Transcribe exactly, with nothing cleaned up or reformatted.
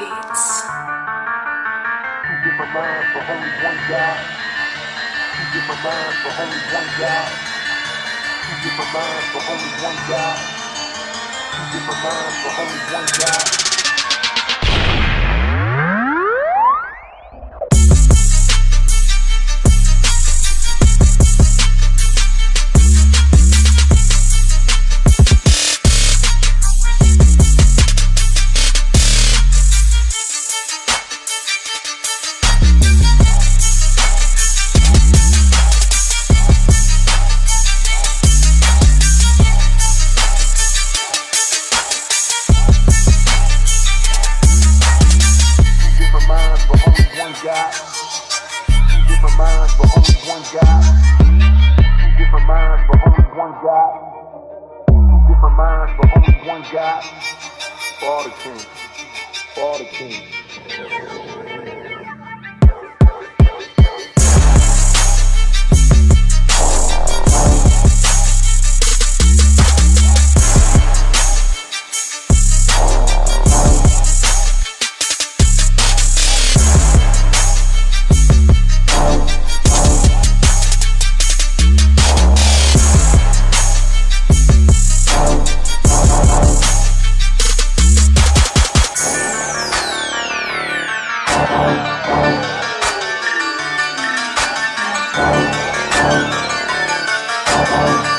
Beats. Two different minds for only one God. Two different minds for only one God. Two different minds for only one God. Two different minds for only one God. God. Two different minds for only one God. Two different minds for only one God. Two different minds for only one God. For all the kings. For all the kings. Oh,